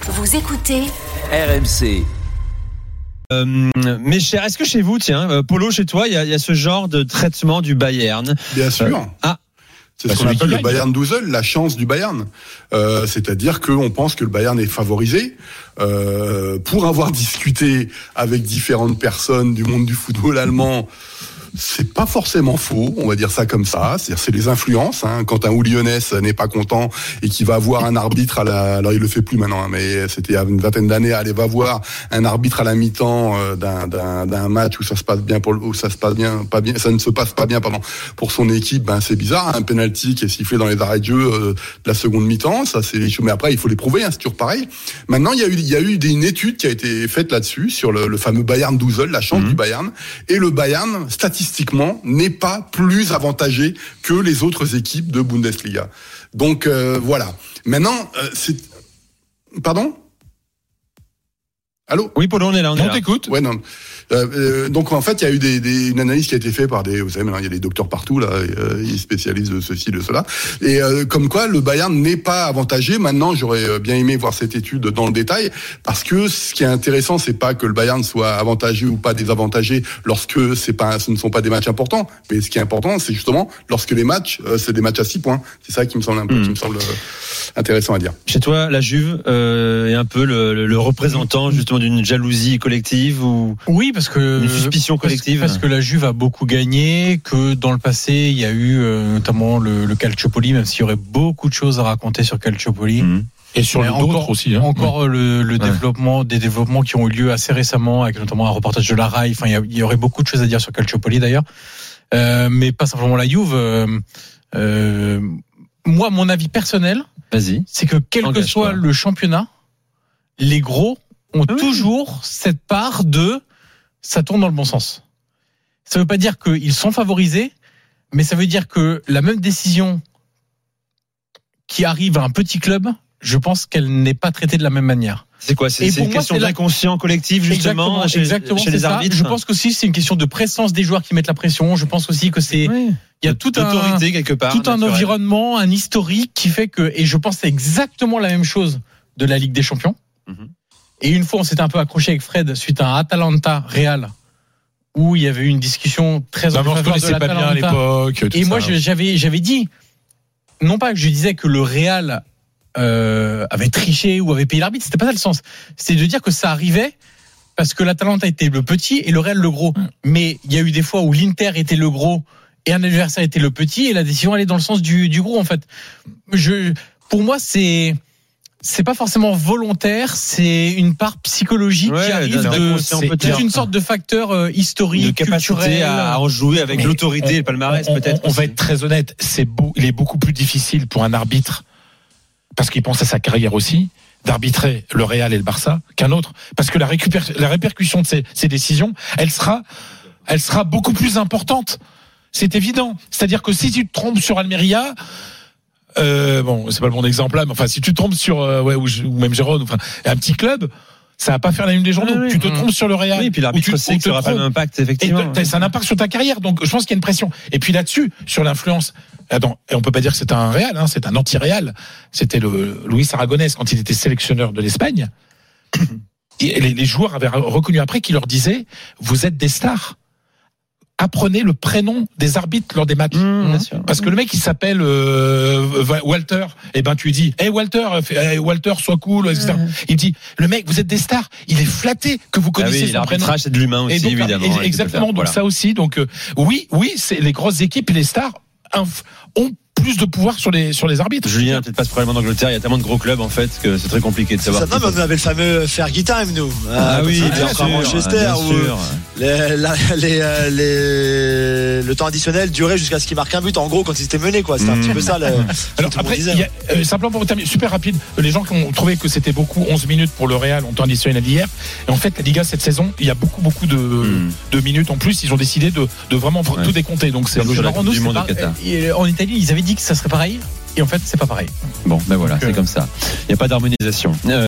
Vous écoutez RMC. Mes chers, est-ce que chez vous, Polo, chez toi, il y a ce genre de traitement du Bayern? Bien sûr. C'est ce qu'on appelle le Bayern Dusel, la chance du Bayern. C'est-à-dire qu'on pense que le Bayern est favorisé. Pour avoir discuté avec différentes personnes du monde du football allemand, c'est pas forcément faux, on va dire ça comme ça. C'est-à-dire, c'est les influences. Quand un Lyonnais n'est pas content et qu'il va voir un arbitre alors il le fait plus maintenant, mais c'était il y a une vingtaine d'années, va voir un arbitre à la mi-temps d'un match où ça se passe bien ça ne se passe pas bien, pour son équipe. C'est bizarre, un penalty qui est sifflé dans les arrêts de jeu de la seconde mi-temps. Ça, c'est les choses. Mais après, il faut les prouver. C'est toujours pareil. Maintenant, il y a eu une étude qui a été faite là-dessus sur le fameux Bayern Dusel, la chance du Bayern, et le Bayern statistiquement n'est pas plus avantagé que les autres équipes de Bundesliga. Donc voilà. Maintenant, Pardon ? Allô ? Oui, Polo, on est là. On t'écoute. Ouais, non. Donc en fait, il y a eu une analyse qui a été faite par vous savez, maintenant il y a des docteurs partout là, ils spécialisent de ceci, de cela, et comme quoi le Bayern n'est pas avantagé. Maintenant, j'aurais bien aimé voir cette étude dans le détail, parce que ce qui est intéressant, c'est pas que le Bayern soit avantagé ou pas désavantagé lorsque ce ne sont pas des matchs importants, mais ce qui est important, c'est justement lorsque les matchs, c'est des matchs à 6 points. C'est ça qui me semble intéressant à dire. Chez toi, la Juve est un peu le représentant justement d'une jalousie collective ou oui, parce que une suspicion collective. Parce que la Juve a beaucoup gagné, que dans le passé il y a eu notamment le Calciopoli, même s'il y aurait beaucoup de choses à raconter sur Calciopoli. Et sur d'autres aussi. Encore le développement, des développements qui ont eu lieu assez récemment, avec notamment un reportage de la RAI. Enfin, il y aurait beaucoup de choses à dire sur Calciopoli d'ailleurs, mais pas simplement la Juve. Moi, mon avis personnel, c'est que quel que soit le championnat, les gros ont toujours cette part de ça tourne dans le bon sens. Ça veut pas dire qu'ils sont favorisés, mais ça veut dire que la même décision qui arrive à un petit club, je pense qu'elle n'est pas traitée de la même manière. C'est quoi ? C'est une question d'inconscient collectif, justement, exactement, chez les arbitres. Je pense qu'aussi c'est une question de présence des joueurs qui mettent la pression. Je pense aussi que il y a toute autorité quelque part, tout un environnement, un historique qui fait que, et je pense que c'est exactement la même chose de la Ligue des Champions. Et une fois, on s'était un peu accroché avec Fred suite à un Atalanta-Real où il y avait eu une discussion très en faveur de l'Atalanta. Pas bien à l'époque. Et moi, j'avais dit, non pas que je disais que le Real avait triché ou avait payé l'arbitre, c'était pas ça le sens. C'est de dire que ça arrivait parce que l'Atalanta était le petit et le Real le gros. Mais il y a eu des fois où l'Inter était le gros et un adversaire était le petit et la décision allait dans le sens du gros, en fait. Pour moi, c'est pas forcément volontaire, c'est une part psychologique qui arrive c'est une sorte de facteur historique, de capacité culturel à en jouer avec l'autorité et le palmarès, peut-être. On va être très honnête, il est beaucoup plus difficile pour un arbitre, parce qu'il pense à sa carrière aussi, d'arbitrer le Real et le Barça qu'un autre, parce que la répercussion de ces décisions, elle sera beaucoup plus importante. C'est évident. C'est-à-dire que si tu te trompes sur Almeria, c'est pas le bon exemple là, mais enfin, si tu te trompes sur ou même Gérone, un petit club, ça va pas faire la une des journaux. Tu te trompes sur le Real. Oui, et puis l'arbitre sait que ça aura pas un impact, effectivement. Et c'est un impact sur ta carrière, donc je pense qu'il y a une pression. Et puis là-dessus, sur l'influence, et on peut pas dire que c'est un Real, c'est un anti-Real. C'était le Luis Aragonès quand il était sélectionneur de l'Espagne. Et les joueurs avaient reconnu après qu'il leur disait, vous êtes des stars. Apprenez le prénom des arbitres lors des matchs. Parce que le mec, il s'appelle Walter. Et tu lui dis, Walter, sois cool, etc. Il dit, le mec, vous êtes des stars. Il est flatté que vous connaissez son prénom. L'arbitrage, c'est de l'humain aussi, donc, évidemment. Exactement. Donc ça aussi. Donc oui, c'est les grosses équipes et les stars ont plus de pouvoir sur les arbitres. Julien, peut-être pas ce problème en Angleterre, il y a tellement de gros clubs en fait que c'est très compliqué de savoir. Non, mais on avait le fameux Fergie Time, nous. Oui, bien sûr, Manchester, où le temps additionnel durait jusqu'à ce qu'il marque un but. En gros, quand il s'était mené, quoi. C'était un petit peu ça. Alors après, simplement pour terminer, super rapide, les gens qui ont trouvé que c'était beaucoup 11 minutes pour le Real en temps additionnel hier. Et en fait, la Liga cette saison, il y a beaucoup de minutes en plus. Ils ont décidé de vraiment tout décompter. Donc c'est logique. En Italie, ils avaient dit que ça serait pareil, et en fait, c'est pas pareil. Bon, voilà, c'est comme ça. Il n'y a pas d'harmonisation.